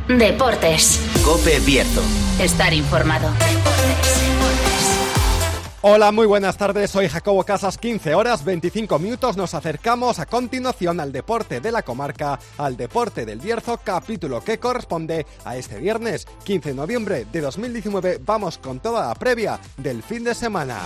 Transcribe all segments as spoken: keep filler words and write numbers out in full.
Deportes. COPE Bierzo. Estar informado. Hola, muy buenas tardes, soy Jacobo Casas, quince horas veinticinco minutos, nos acercamos a continuación al deporte de la comarca, al deporte del Bierzo, capítulo que corresponde a este viernes, quince de noviembre de dos mil diecinueve, vamos con toda la previa del fin de semana.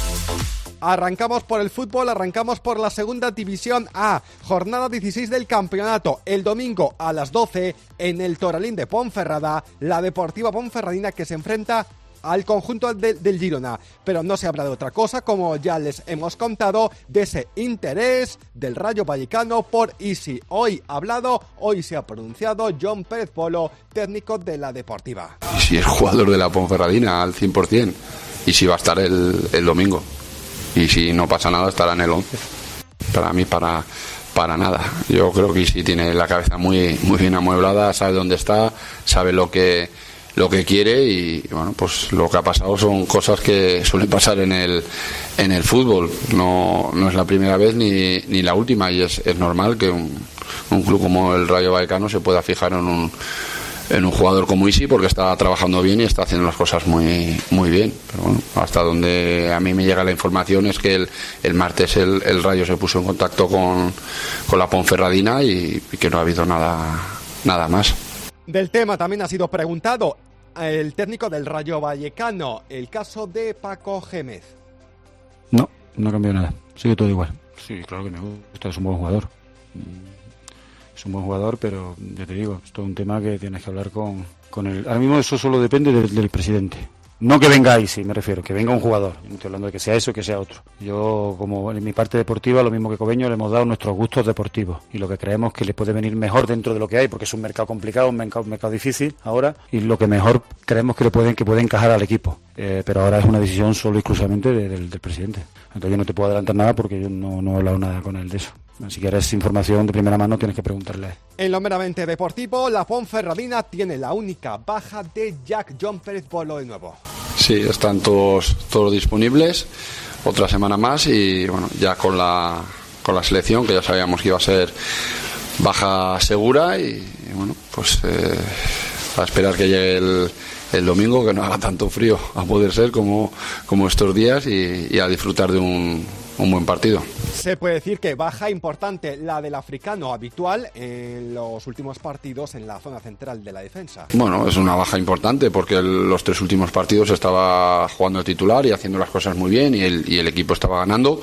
Arrancamos por el fútbol, arrancamos por la segunda división A, jornada dieciséis del campeonato, el domingo a las doce en el Toralín de Ponferrada, la Deportiva Ponferradina que se enfrenta al conjunto de, del Girona, pero no se habla de otra cosa, como ya les hemos contado, de ese interés del Rayo Vallecano por Isi. Hoy ha hablado, hoy se ha pronunciado John Pérez Polo, técnico de la Deportiva. Isi es jugador de la Ponferradina al cien por ciento, Isi va a estar el, el domingo, y si no pasa nada estará en el once. Para mí, para... para nada. Yo creo que Isi tiene la cabeza muy, muy bien amueblada, sabe dónde está, sabe lo que... lo que quiere y bueno, pues lo que ha pasado son cosas que suelen pasar en el en el fútbol. No, no es la primera vez ni, ni la última y es, es normal que un, un club como el Rayo Vallecano se pueda fijar en un en un jugador como Isi porque está trabajando bien y está haciendo las cosas muy muy bien. Pero bueno, hasta donde a mí me llega la información es que el, el martes el, el Rayo se puso en contacto con, con la Ponferradina y, y que no ha habido nada nada más. Del tema también ha sido preguntado el técnico del Rayo Vallecano, el caso de Paco Gémez. No, no ha cambiado nada, sigue todo igual. Sí, claro que me gusta, es un buen jugador. Es un buen jugador, pero ya te digo, esto es un tema que tienes que hablar con, con él. Ahora mismo eso solo depende del, del presidente. No que venga ahí, sí, me refiero, que venga un jugador. No estoy hablando de que sea eso o que sea otro. Yo, como en mi parte deportiva, lo mismo que Cobeño, le hemos dado nuestros gustos deportivos y lo que creemos que le puede venir mejor dentro de lo que hay, porque es un mercado complicado, un mercado, un mercado difícil ahora, y lo que mejor creemos que le pueden que puede encajar al equipo. Eh, pero ahora es una decisión solo y exclusivamente de, de, del presidente. Entonces yo no te puedo adelantar nada porque yo no, no he hablado nada con él de eso. Si quieres información de primera mano tienes que preguntarle. En lo meramente deportivo, la Ponferradina tiene la única baja de Jack John Pérez Polo de nuevo. Sí, están todos todos disponibles, otra semana más y bueno, ya con la con la selección que ya sabíamos que iba a ser baja segura y, y bueno, pues eh, a esperar que llegue el, el domingo, que no haga tanto frío a poder ser como, como estos días y, y a disfrutar de un un buen partido. Se puede decir que baja importante la del africano habitual en los últimos partidos en la zona central de la defensa. Bueno, es una baja importante porque el, los tres últimos partidos estaba jugando de titular y haciendo las cosas muy bien y el, y el equipo estaba ganando,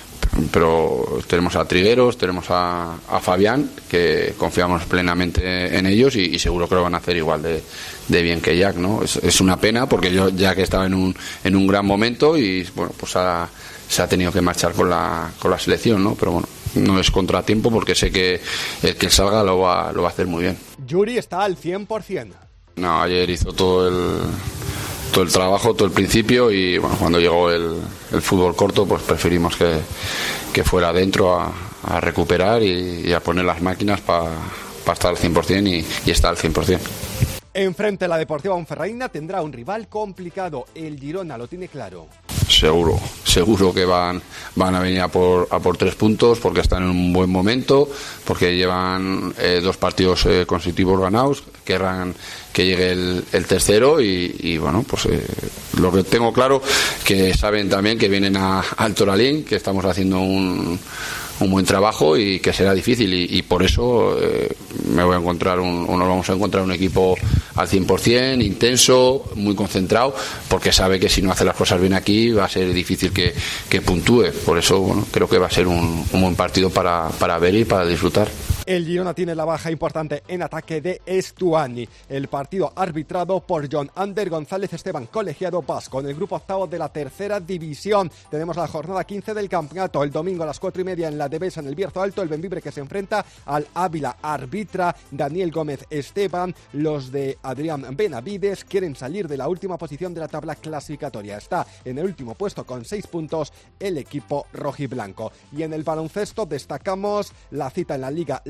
pero tenemos a Trigueros, tenemos a, a Fabián, que confiamos plenamente en ellos y, y seguro que lo van a hacer igual de, de bien que Jack, ¿no? Es, es una pena porque yo Jack estaba en un, en un gran momento y bueno, pues a se ha tenido que marchar con la con la selección, ¿no? Pero bueno, no es contratiempo porque sé que el que salga lo va lo va a hacer muy bien. Yuri está al cien por ciento. No, ayer hizo todo el todo el trabajo, todo el principio y bueno, cuando llegó el, el fútbol corto, pues preferimos que, que fuera adentro a, a recuperar y, y a poner las máquinas para pa estar al cien por ciento y, y estar al cien por ciento. Enfrente la Deportiva Ponferradina tendrá un rival complicado, el Girona, lo tiene claro. Seguro, seguro que van van a venir a por a por tres puntos porque están en un buen momento, porque llevan eh, dos partidos eh, consecutivos ganados, querrán que llegue el, el tercero y, y bueno, pues eh, lo que tengo claro que saben también que vienen a, al Toralín, que estamos haciendo un un buen trabajo y que será difícil y, y por eso eh, me voy a encontrar un, o nos vamos a encontrar un equipo al cien por ciento, intenso, muy concentrado, porque sabe que si no hace las cosas bien aquí va a ser difícil que, que puntúe. Por eso bueno, creo que va a ser un, un buen partido para, para ver y para disfrutar. El Girona tiene la baja importante en ataque de Estuani. El partido arbitrado por John Ander González Esteban, colegiado vasco, en el grupo octavo de la tercera división. Tenemos la jornada quince del campeonato. El domingo a las cuatro y media en la Devesa, en el Bierzo Alto, el Bembibre que se enfrenta al Ávila. Arbitra Daniel Gómez Esteban. Los de Adrián Benavides quieren salir de la última posición de la tabla clasificatoria. Está en el último puesto con seis puntos el equipo rojiblanco. Y en el baloncesto destacamos la cita en la Liga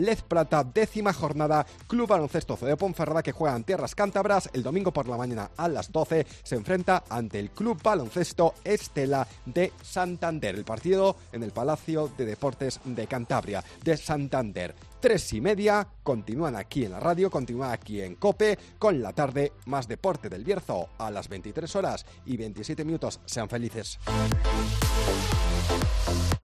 Lez Plata, décima jornada, Club Baloncesto C D Ponferrada, que juega en tierras cántabras. El domingo por la mañana a las doce se enfrenta ante el Club Baloncesto Estela de Santander. El partido en el Palacio de Deportes de Cantabria de Santander. Tres y media, continúan aquí en la radio, continúan aquí en COPE, con la tarde, más deporte del Bierzo a las veintitrés horas y veintisiete minutos. Sean felices.